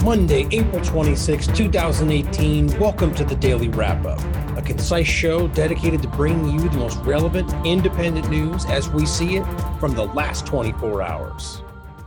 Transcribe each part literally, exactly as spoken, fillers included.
Monday, April twenty-sixth, two thousand eighteen. Welcome to the Daily Wrap-Up, a concise show dedicated to bringing you the most relevant, independent news as we see it from the last twenty-four hours.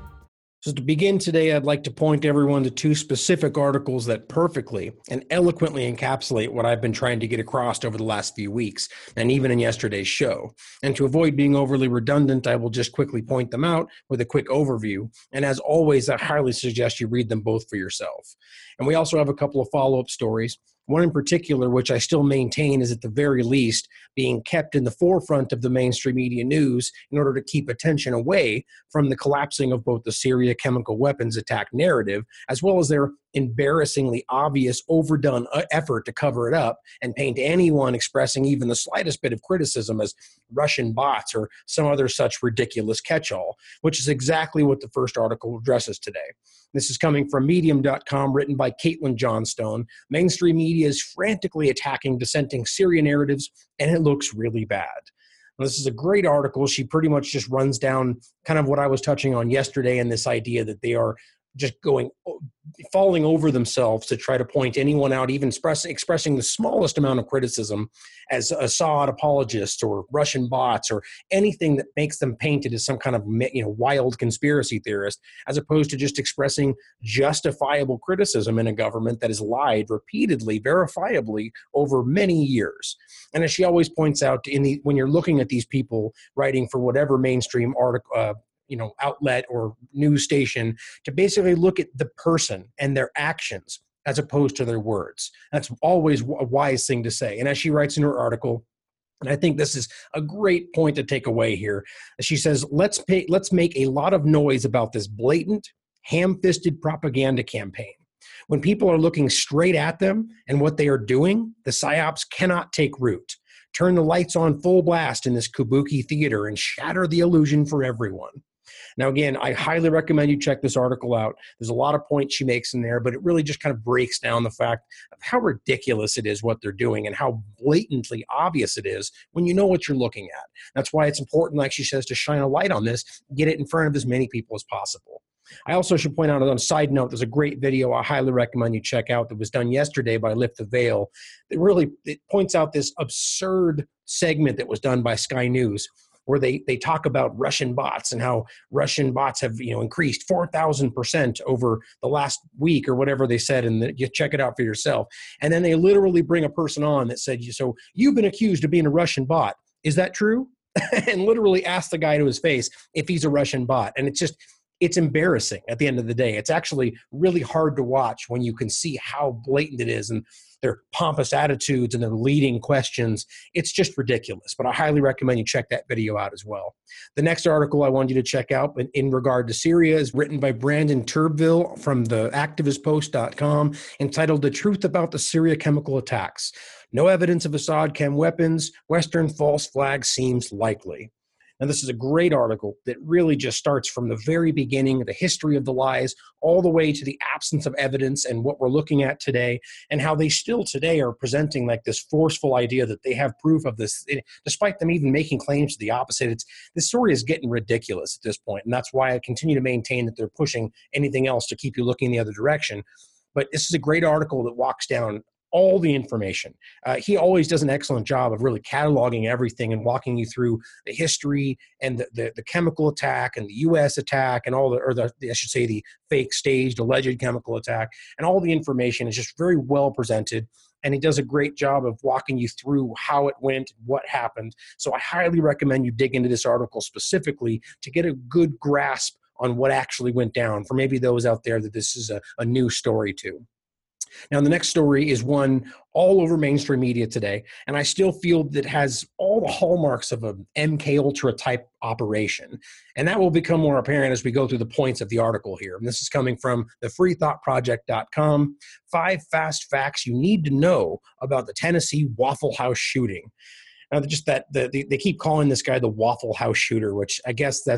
So to begin today, I'd like to point everyone to two specific articles that perfectly and eloquently encapsulate what I've been trying to get across over the last few weeks, and even in yesterday's show. And to avoid being overly redundant, I will just quickly point them out with a quick overview. And as always, I highly suggest you read them both for yourself. And we also have a couple of follow-up stories. One in particular, which I still maintain is at the very least being kept in the forefront of the mainstream media news in order to keep attention away from the collapsing of both the Syria chemical weapons attack narrative, as well as their embarrassingly obvious overdone effort to cover it up and paint anyone expressing even the slightest bit of criticism as Russian bots or some other such ridiculous catch-all, which is exactly what the first article addresses today. This is coming from medium dot com, written by Caitlin Johnstone. Mainstream media is frantically attacking dissenting Syria narratives, and it looks really bad. Now, this is a great article. She pretty much just runs down kind of what I was touching on yesterday, and this idea that they are just going, falling over themselves to try to point anyone out, even express, expressing the smallest amount of criticism as Assad apologists or Russian bots or anything that makes them painted as some kind of, you know, wild conspiracy theorist, as opposed to just expressing justifiable criticism in a government that has lied repeatedly, verifiably over many years. And as she always points out, in the when you're looking at these people writing for whatever mainstream article, uh, you know, outlet or news station, to basically look at the person and their actions as opposed to their words. That's always a wise thing to say. And as she writes in her article, and I think this is a great point to take away here, she says, let's pay, let's make a lot of noise about this blatant, ham-fisted propaganda campaign. When people are looking straight at them and what they are doing, the psyops cannot take root. Turn the lights on full blast in this kabuki theater and shatter the illusion for everyone. Now, again, I highly recommend you check this article out. There's a lot of points she makes in there, but it really just kind of breaks down the fact of how ridiculous it is what they're doing and how blatantly obvious it is when you know what you're looking at. That's why it's important, like she says, to shine a light on this, get it in front of as many people as possible. I also should point out, on a side note, there's a great video I highly recommend you check out that was done yesterday by Lift the Veil. It really it points out this absurd segment that was done by Sky News, where they, they talk about Russian bots and how Russian bots have, you know, increased four thousand percent over the last week or whatever they said, and the, you check it out for yourself. And then they literally bring a person on that said, so you've been accused of being a Russian bot. Is that true? And literally ask the guy to his face if he's a Russian bot. And it's just, it's embarrassing at the end of the day. It's actually really hard to watch when you can see how blatant it is and their pompous attitudes and their leading questions. It's just ridiculous, but I highly recommend you check that video out as well. The next article I want you to check out in, in regard to Syria is written by Brandon Turbeville from the activist post dot com, entitled The Truth About the Syria Chemical Attacks. No evidence of Assad chem weapons. Western false flag seems likely. And this is a great article that really just starts from the very beginning, the history of the lies, all the way to the absence of evidence and what we're looking at today, and how they still today are presenting like this forceful idea that they have proof of this, despite them even making claims to the opposite. It's, this story is getting ridiculous at this point, and that's why I continue to maintain that they're pushing anything else to keep you looking the other direction. But this is a great article that walks down all the information. Uh, he always does an excellent job of really cataloging everything and walking you through the history and the, the, the chemical attack and the U S attack and all the, or the, I should say the fake staged alleged chemical attack, and all the information is just very well presented. And he does a great job of walking you through how it went, what happened. So I highly recommend you dig into this article specifically to get a good grasp on what actually went down, for maybe those out there that this is a, a new story to. Now, the next story is one all over mainstream media today, and I still feel that has all the hallmarks of an M K Ultra type operation. And that will become more apparent as we go through the points of the article here. And this is coming from the free thought project dot com. Five fast facts you need to know about the Tennessee Waffle House shooting. Now, just that the, the, they keep calling this guy the Waffle House shooter, which I guess that's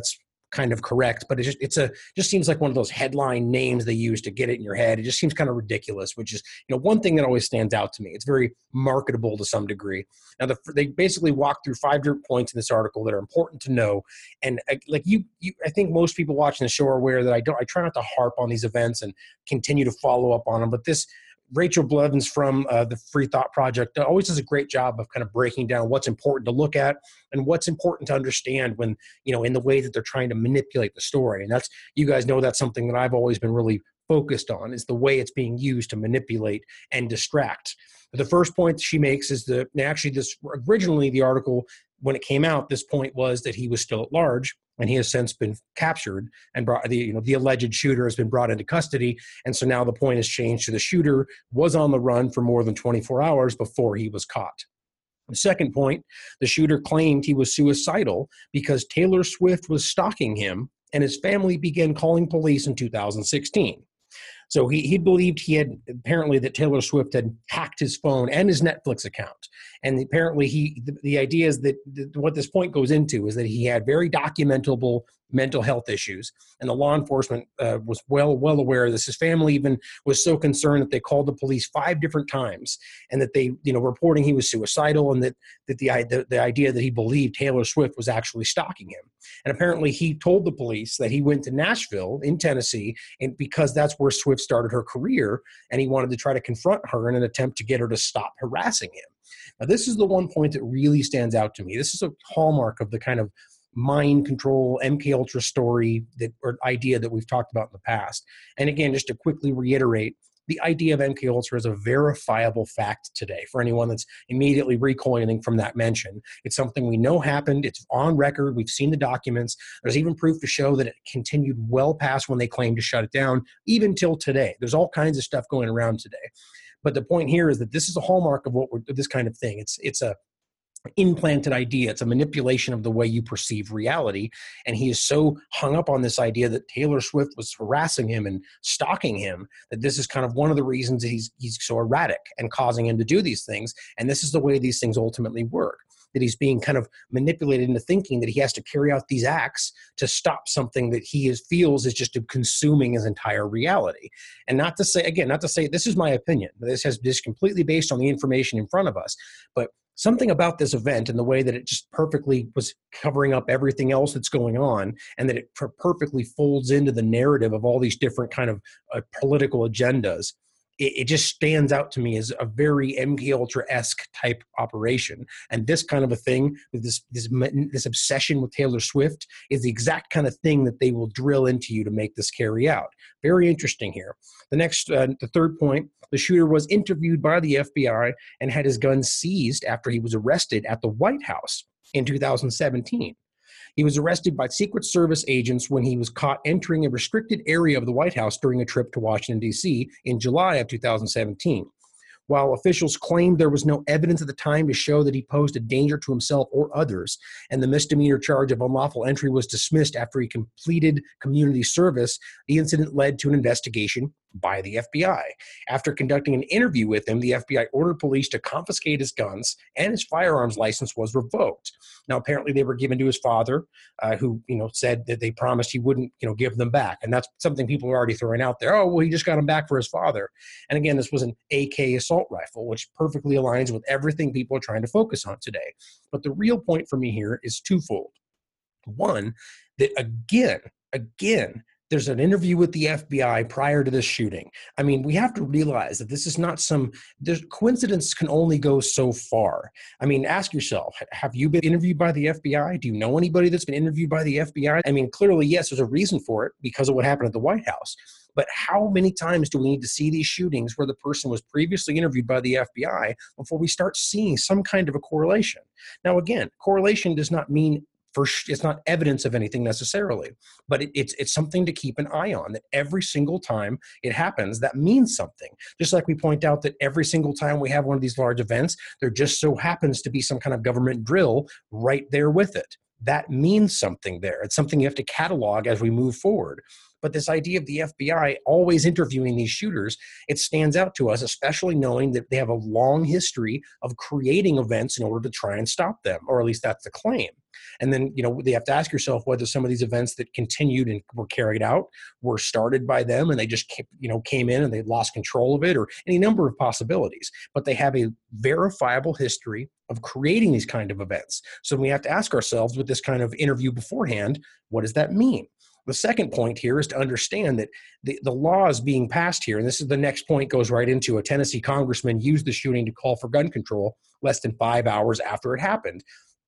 kind of correct, but it just it's a just seems like one of those headline names they use to get it in your head. It just seems kind of ridiculous, which is, you know, one thing that always stands out to me. It's very marketable to some degree. Now, the, they basically walk through five different points in this article that are important to know. And uh, like you, you, I think most people watching the show are aware that I don't. I try not to harp on these events and continue to follow up on them, but this. Rachel Blevins from uh, the Free Thought Project always does a great job of kind of breaking down what's important to look at and what's important to understand when, you know, in the way that they're trying to manipulate the story. And that's, you guys know, that's something that I've always been really focused on, is the way it's being used to manipulate and distract. But the first point she makes is that actually this originally the article, when it came out, this point was that he was still at large, and he has since been captured and brought the, you know, the alleged shooter has been brought into custody. And so now the point has changed to the shooter was on the run for more than twenty-four hours before he was caught. The second point, the shooter claimed he was suicidal because Taylor Swift was stalking him, and his family began calling police in two thousand sixteen. So he, he believed he had, apparently that Taylor Swift had hacked his phone and his Netflix account. And apparently he, the, the idea is that the, what this point goes into is that he had very documentable mental health issues. And the law enforcement uh, was well, well aware of this. His family even was so concerned that they called the police five different times, and that they, you know, reporting he was suicidal, and that, that the, the, the idea that he believed Taylor Swift was actually stalking him. And apparently he told the police that he went to Nashville in Tennessee, and because that's where Swift started her career, and he wanted to try to confront her in an attempt to get her to stop harassing him. Now, this is the one point that really stands out to me. This is a hallmark of the kind of mind control M K Ultra story that, or idea that we've talked about in the past. And again, just to quickly reiterate, the idea of M K Ultra is a verifiable fact today for anyone that's immediately recoiling from that mention. It's something we know happened. It's on record. We've seen the documents. There's even proof to show that it continued well past when they claimed to shut it down, even till today. There's all kinds of stuff going around today. But the point here is that this is a hallmark of what we're, this kind of thing. It's it's a implanted idea. It's a manipulation of the way you perceive reality. And he is so hung up on this idea that Taylor Swift was harassing him and stalking him that this is kind of one of the reasons that he's he's so erratic and causing him to do these things. And this is the way these things ultimately work, that he's being kind of manipulated into thinking that he has to carry out these acts to stop something that he is, feels is just consuming his entire reality. And not to say, again, not to say, this is my opinion. This has this completely based on the information in front of us. But something about this event and the way that it just perfectly was covering up everything else that's going on, and that it per- perfectly folds into the narrative of all these different kind of uh, political agendas, it, it just stands out to me as a very M K Ultra-esque type operation. And this kind of a thing, this, this, this obsession with Taylor Swift, is the exact kind of thing that they will drill into you to make this carry out. Very interesting here. The next, uh, the third point, the shooter was interviewed by the F B I and had his gun seized after he was arrested at the White House in two thousand seventeen. He was arrested by Secret Service agents when he was caught entering a restricted area of the White House during a trip to Washington, D C in July of two thousand seventeen. While officials claimed there was no evidence at the time to show that he posed a danger to himself or others, and the misdemeanor charge of unlawful entry was dismissed after he completed community service, the incident led to an investigation by the F B I. After conducting an interview with him, the F B I ordered police to confiscate his guns, and his firearms license was revoked. Now, apparently they were given to his father, uh, who, you know, said that they promised he wouldn't, you know, give them back. And that's something people are already throwing out there. Oh, well, he just got them back for his father. And again, this was an A K assault rifle, which perfectly aligns with everything people are trying to focus on today. But the real point for me here is twofold. One, that again, again, there's an interview with the F B I prior to this shooting. I mean, we have to realize that this is not some, there's, coincidence can only go so far. I mean, ask yourself, have you been interviewed by the F B I? Do you know anybody that's been interviewed by the F B I? I mean, clearly, yes, there's a reason for it because of what happened at the White House. But how many times do we need to see these shootings where the person was previously interviewed by the F B I before we start seeing some kind of a correlation? Now, again, correlation does not mean For, it's not evidence of anything necessarily, but it, it's it's something to keep an eye on, that every single time it happens, that means something. Just like we point out that every single time we have one of these large events, there just so happens to be some kind of government drill right there with it. That means something there. It's something you have to catalog as we move forward. But this idea of the F B I always interviewing these shooters, it stands out to us, especially knowing that they have a long history of creating events in order to try and stop them, or at least that's the claim. And then, you know, they have to ask yourself whether some of these events that continued and were carried out were started by them and they just, you know, came in and they lost control of it, or any number of possibilities. But they have a verifiable history of creating these kind of events. So we have to ask ourselves with this kind of interview beforehand, what does that mean? The second point here is to understand that the, the laws being passed here, and this is the next point, goes right into a Tennessee congressman used the shooting to call for gun control less than five hours after it happened.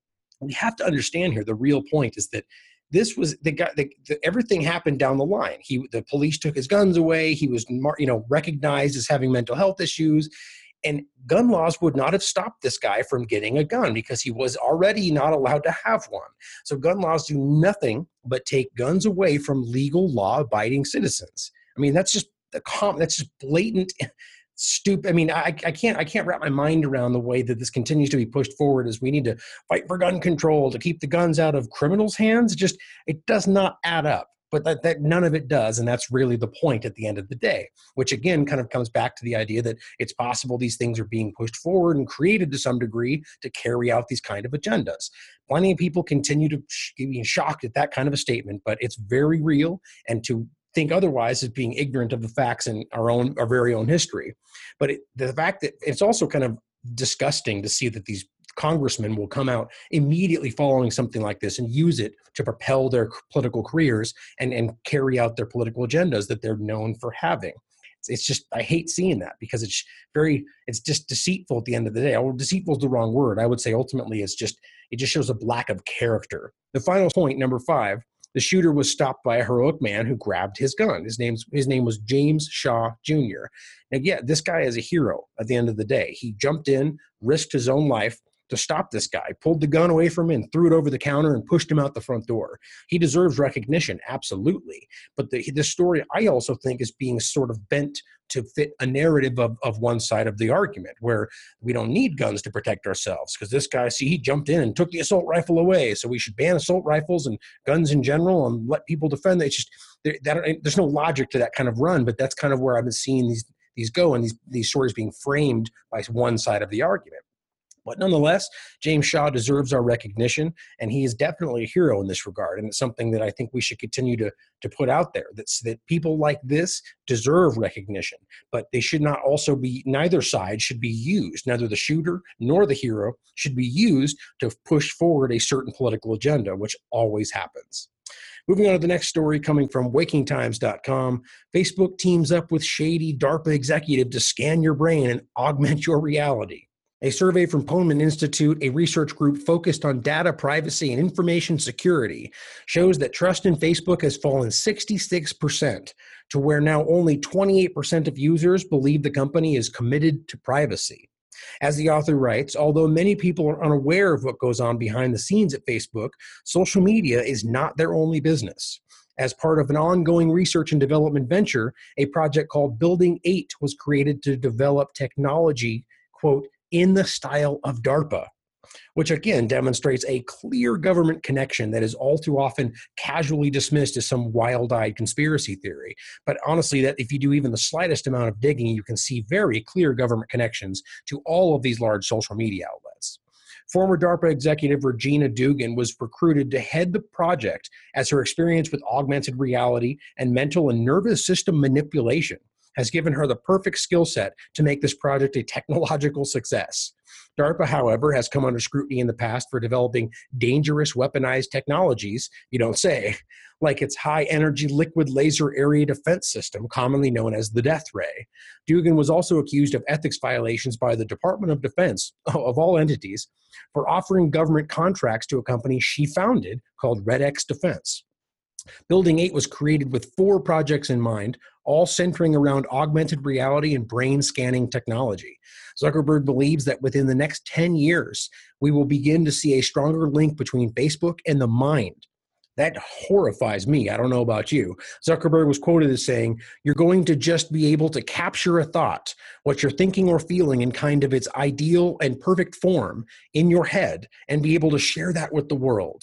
We have to understand here, the real point is that this was the guy, the, the, everything happened down the line. He, the police took his guns away. He was, you know, recognized as having mental health issues. And gun laws would not have stopped this guy from getting a gun because he was already not allowed to have one. So gun laws do nothing but take guns away from legal law-abiding citizens. I mean, that's just the com- that's just blatant, stupid. I mean, I, I can't I can't wrap my mind around the way that this continues to be pushed forward as we need to fight for gun control to keep the guns out of criminals' hands. It just it does not add up. But that, that none of it does, and that's really the point at the end of the day, which again kind of comes back to the idea that it's possible these things are being pushed forward and created to some degree to carry out these kind of agendas. Plenty of people continue to be shocked at that kind of a statement, but it's very real, and to think otherwise is being ignorant of the facts in our own, our very own history. But it, the fact that it's also kind of disgusting to see that these congressmen will come out immediately following something like this and use it to propel their political careers and, and carry out their political agendas that they're known for having. It's, it's just, I hate seeing that because it's very, it's just deceitful at the end of the day. Oh, deceitful is the wrong word. I would say ultimately it's just, it just shows a lack of character. The final point, number five, the shooter was stopped by a heroic man who grabbed his gun. His name's his name was James Shaw Junior Now, yeah, this guy is a hero at the end of the day. He jumped in, risked his own life to stop this guy, pulled the gun away from him and threw it over the counter and pushed him out the front door. He deserves recognition, absolutely. But the, the story, I also think, is being sort of bent to fit a narrative of, of one side of the argument, where we don't need guns to protect ourselves because this guy, see, he jumped in and took the assault rifle away, so we should ban assault rifles and guns in general and let people defend. It's just, there, that, there's no logic to that kind of run, but that's kind of where I've been seeing these, these go and these, these stories being framed by one side of the argument. But nonetheless, James Shaw deserves our recognition, and he is definitely a hero in this regard. And it's something that I think we should continue to, to put out there, that's, that people like this deserve recognition. But they should not also be, neither side should be used, neither the shooter nor the hero should be used to push forward a certain political agenda, which always happens. Moving on to the next story coming from waking times dot com. Facebook teams up with shady DARPA executive to scan your brain and augment your reality. A survey from Poneman Institute, a research group focused on data privacy and information security, shows that trust in Facebook has fallen sixty-six percent to where now only twenty-eight percent of users believe the company is committed to privacy. As the author writes, although many people are unaware of what goes on behind the scenes at Facebook, social media is not their only business. As part of an ongoing research and development venture, a project called Building eight was created to develop technology, quote, in the style of DARPA, which again demonstrates a clear government connection that is all too often casually dismissed as some wild-eyed conspiracy theory. But honestly, that if you do even the slightest amount of digging, you can see very clear government connections to all of these large social media outlets. Former DARPA executive Regina Dugan was recruited to head the project as her experience with augmented reality and mental and nervous system manipulation has given her the perfect skill set to make this project a technological success. DARPA, however, has come under scrutiny in the past for developing dangerous weaponized technologies, you don't say, like its high-energy liquid laser area defense system, commonly known as the Death Ray. Dugan was also accused of ethics violations by the Department of Defense, of all entities, for offering government contracts to a company she founded called Red X Defense. Building eight was created with four projects in mind, all centering around augmented reality and brain scanning technology. Zuckerberg believes that within the next ten years, we will begin to see a stronger link between Facebook and the mind. That horrifies me. I don't know about you. Zuckerberg was quoted as saying, "You're going to just be able to capture a thought, what you're thinking or feeling in kind of its ideal and perfect form in your head, and be able to share that with the world."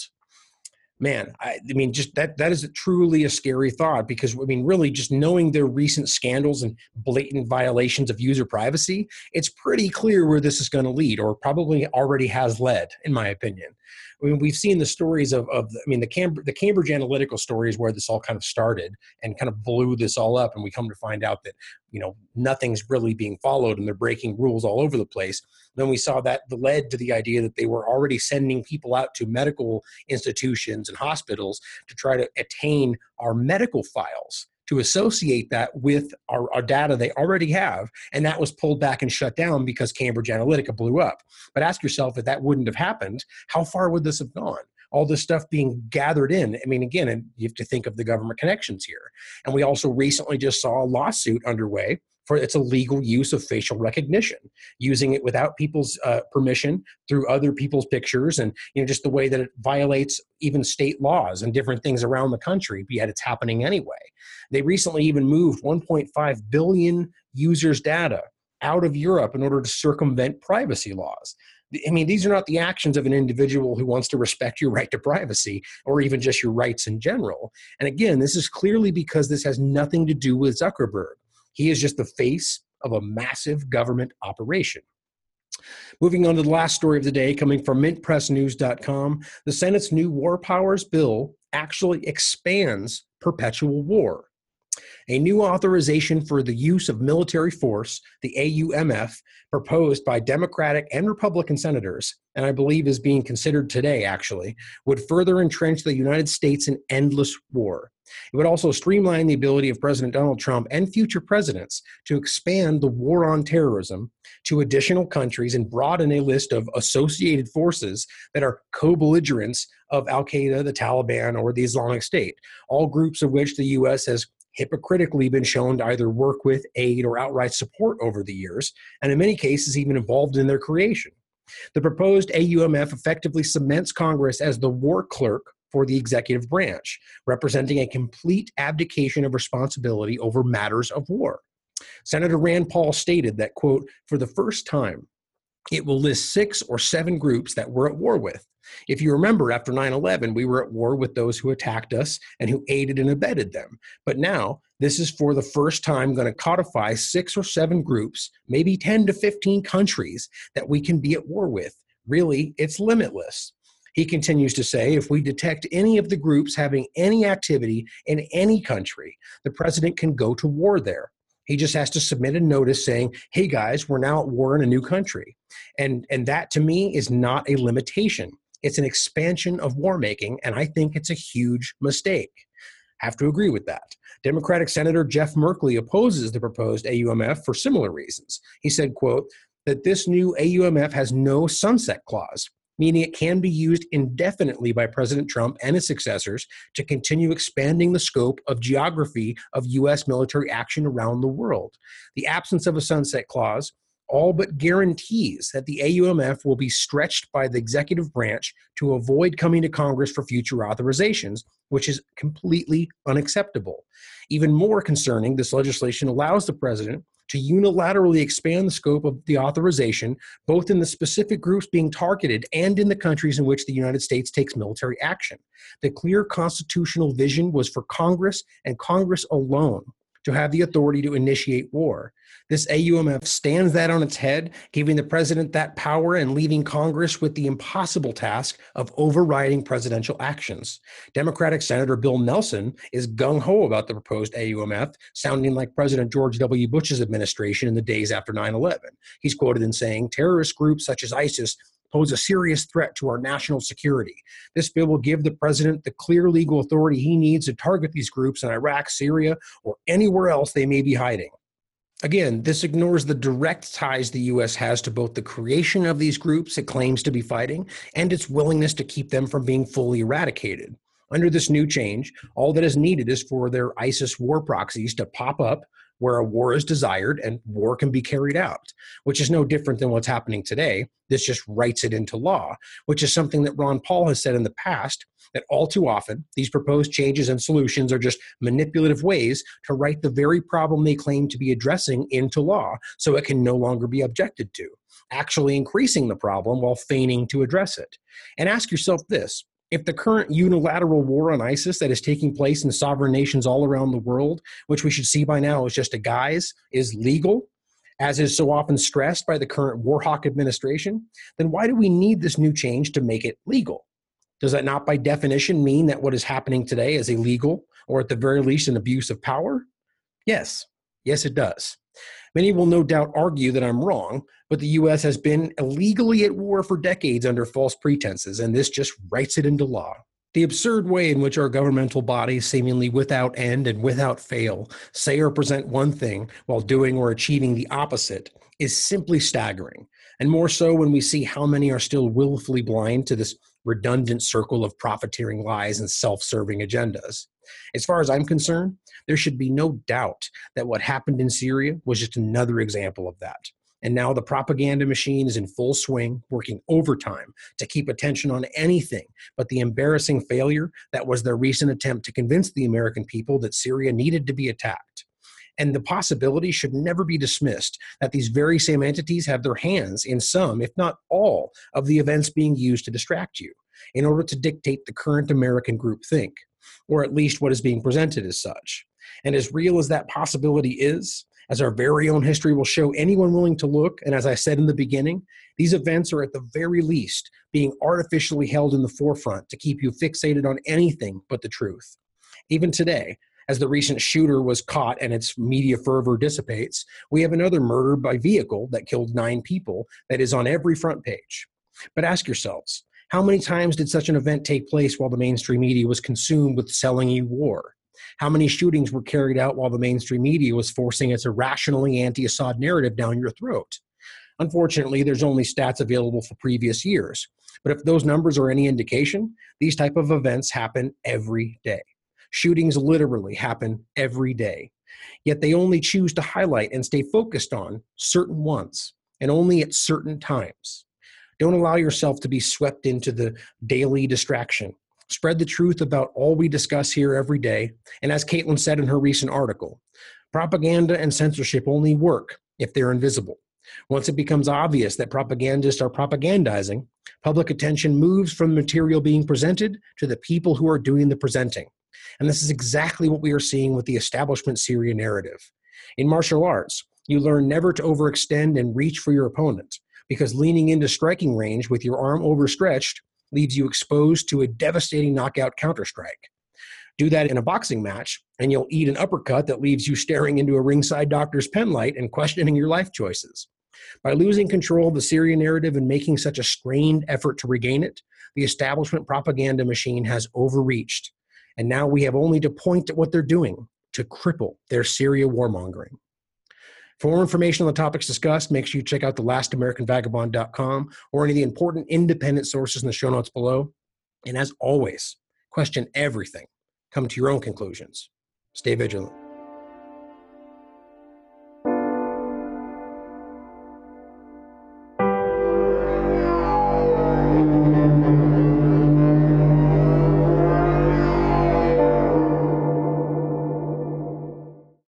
Man, I, I mean, just that that is truly a scary thought because, I mean, really just knowing their recent scandals and blatant violations of user privacy, it's pretty clear where this is going to lead, or probably already has led, in my opinion. I mean, we've seen the stories of, of I mean, the, Cam- the Cambridge Analytica story is where this all kind of started and kind of blew this all up. And we come to find out that, you know, nothing's really being followed and they're breaking rules all over the place. Then we saw that led to the idea that they were already sending people out to medical institutions and hospitals to try to attain our medical files, to associate that with our, our data they already have. And that was pulled back and shut down because Cambridge Analytica blew up. But ask yourself, if that wouldn't have happened, how far would this have gone? All this stuff being gathered in. I mean, again, and you have to think of the government connections here. And we also recently just saw a lawsuit underway for its illegal use of facial recognition, using it without people's uh, permission through other people's pictures, and you know just the way that it violates even state laws and different things around the country, yet it's happening anyway. They recently even moved one point five billion users' data out of Europe in order to circumvent privacy laws. I mean, these are not the actions of an individual who wants to respect your right to privacy or even just your rights in general. And again, this is clearly because this has nothing to do with Zuckerberg. He is just the face of a massive government operation. Moving on to the last story of the day, coming from mint press news dot com, the Senate's new War Powers bill actually expands perpetual war. A new authorization for the use of military force, the A U M F, proposed by Democratic and Republican senators, and I believe is being considered today actually, would further entrench the United States in endless war. It would also streamline the ability of President Donald Trump and future presidents to expand the war on terrorism to additional countries and broaden a list of associated forces that are co-belligerents of Al-Qaeda, the Taliban, or the Islamic State, all groups of which the U S has hypocritically been shown to either work with, aid, or outright support over the years, and in many cases even involved in their creation. The proposed A U M F effectively cements Congress as the war clerk for the executive branch, representing a complete abdication of responsibility over matters of war. Senator Rand Paul stated that, quote, for the first time, it will list six or seven groups that we're at war with. If you remember, after nine eleven, we were at war with those who attacked us and who aided and abetted them. But now, this is for the first time going to codify six or seven groups, maybe ten to fifteen countries that we can be at war with. Really, it's limitless. He continues to say, if we detect any of the groups having any activity in any country, the president can go to war there. He just has to submit a notice saying, hey guys, we're now at war in a new country. And, and that to me is not a limitation. It's an expansion of war making, and I think it's a huge mistake. Have to agree with that. Democratic Senator Jeff Merkley opposes the proposed A U M F for similar reasons. He said, quote, that this new A U M F has no sunset clause, meaning it can be used indefinitely by President Trump and his successors to continue expanding the scope of geography of U S military action around the world. The absence of a sunset clause all but guarantees that the A U M F will be stretched by the executive branch to avoid coming to Congress for future authorizations, which is completely unacceptable. Even more concerning, this legislation allows the president to unilaterally expand the scope of the authorization, both in the specific groups being targeted and in the countries in which the United States takes military action. The clear constitutional vision was for Congress and Congress alone to have the authority to initiate war. This A U M F stands that on its head, giving the president that power and leaving Congress with the impossible task of overriding presidential actions. Democratic Senator Bill Nelson is gung-ho about the proposed A U M F, sounding like President George W. Bush's administration in the days after nine eleven. He's quoted in saying, terrorist groups such as ISIS pose a serious threat to our national security. This bill will give the president the clear legal authority he needs to target these groups in Iraq, Syria, or anywhere else they may be hiding. Again, this ignores the direct ties the U S has to both the creation of these groups it claims to be fighting and its willingness to keep them from being fully eradicated. Under this new change, all that is needed is for their ISIS war proxies to pop up where a war is desired and war can be carried out, which is no different than what's happening today. This just writes it into law, which is something that Ron Paul has said in the past, that all too often these proposed changes and solutions are just manipulative ways to write the very problem they claim to be addressing into law so it can no longer be objected to, actually increasing the problem while feigning to address it. And ask yourself this. If the current unilateral war on ISIS that is taking place in sovereign nations all around the world, which we should see by now is just a guise, is legal, as is so often stressed by the current war hawk administration, then why do we need this new change to make it legal? Does that not by definition mean that what is happening today is illegal or at the very least an abuse of power? Yes. Yes, it does. Many will no doubt argue that I'm wrong, but the U S has been illegally at war for decades under false pretenses, and this just writes it into law. The absurd way in which our governmental bodies, seemingly without end and without fail, say or present one thing while doing or achieving the opposite is simply staggering, and more so when we see how many are still willfully blind to this redundant circle of profiteering lies and self-serving agendas. As far as I'm concerned, there should be no doubt that what happened in Syria was just another example of that. And now the propaganda machine is in full swing, working overtime to keep attention on anything but the embarrassing failure that was their recent attempt to convince the American people that Syria needed to be attacked. And the possibility should never be dismissed that these very same entities have their hands in some, if not all, of the events being used to distract you in order to dictate the current American groupthink, or at least what is being presented as such. And as real as that possibility is, as our very own history will show anyone willing to look, and as I said in the beginning, these events are at the very least being artificially held in the forefront to keep you fixated on anything but the truth. Even today, as the recent shooter was caught and its media fervor dissipates, we have another murder by vehicle that killed nine people that is on every front page. But ask yourselves, how many times did such an event take place while the mainstream media was consumed with selling you war? How many shootings were carried out while the mainstream media was forcing its irrationally anti-Assad narrative down your throat? Unfortunately, there's only stats available for previous years. But if those numbers are any indication, these type of events happen every day. Shootings literally happen every day. Yet they only choose to highlight and stay focused on certain ones, and only at certain times. Don't allow yourself to be swept into the daily distraction. Spread the truth about all we discuss here every day. And as Caitlin said in her recent article, propaganda and censorship only work if they're invisible. Once it becomes obvious that propagandists are propagandizing, public attention moves from the material being presented to the people who are doing the presenting. And this is exactly what we are seeing with the establishment Syria narrative. In martial arts, you learn never to overextend and reach for your opponent, because leaning into striking range with your arm overstretched leaves you exposed to a devastating knockout counterstrike. Do that in a boxing match, and you'll eat an uppercut that leaves you staring into a ringside doctor's pen light and questioning your life choices. By losing control of the Syria narrative and making such a strained effort to regain it, the establishment propaganda machine has overreached. And now we have only to point at what they're doing to cripple their Syria warmongering. For more information on the topics discussed, make sure you check out the last american vagabond dot com or any of the important independent sources in the show notes below. And as always, question everything. Come to your own conclusions. Stay vigilant.